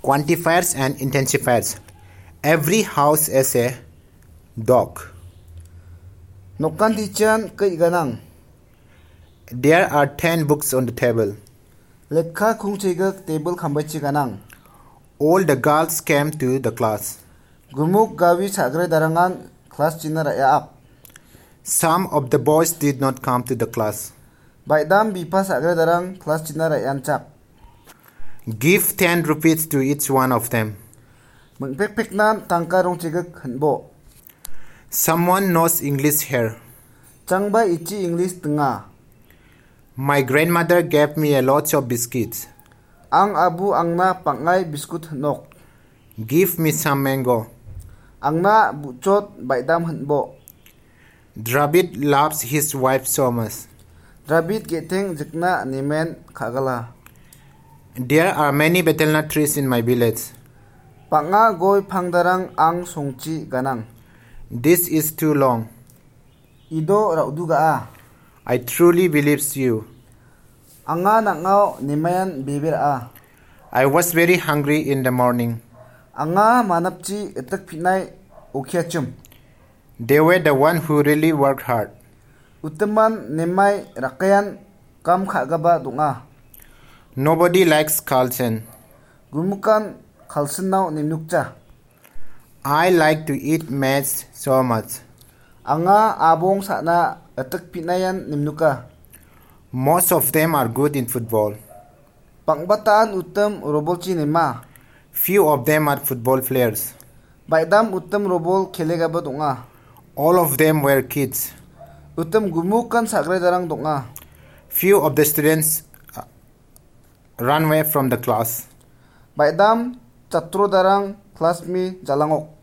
Quantifiers and intensifiers. Every house has a dog. Nokan tichan kai ganang. There are 10 books on the table. Lekha khungchigak table khambachi ganang. All the girls came to the class. Gumuk gawi sagre darangan class china raya. Some of the boys did not come to the class. Baidam bipa sagre darang class china rayan chak. Give 10 rupees to each one of them. Mengpek pek nan tangka rong chigak hanbo. Someone knows English here. Changba ichi English tengah. My grandmother gave me a lot of biscuits. Ang abu angna pangai biskut nok. Give me some mango. Angna bucot baidam hanbo. Dravid loves his wife so much. Dravid geteng jekna nimen kagala. There are many betelnut trees in my village. Panga goy pangdarang ang songchi ganang. This is too long. Ido rauduga a. I truly believe you. Anga nangao nimayan bibir a. I was very hungry in the morning. Anga manapchi etak pinay ukhiachum. They were the one who really worked hard. Utaman nimay rakayan kam khagaba dunga. Nobody likes Carlson. Gumukan khalsinaw nimnukcha. I like to eat maize so much. Anga abong sana etak pinayan nimnuka. Most of them are good in football. Pangbataan utam robolchi nima. Few of them are football players. Baidam utam robol khelegaba dunga. All of them were kids. Utam gumukan sagre darang dunga. Few of the students ran away from the class. Baidam chatro darang class mi jalangok.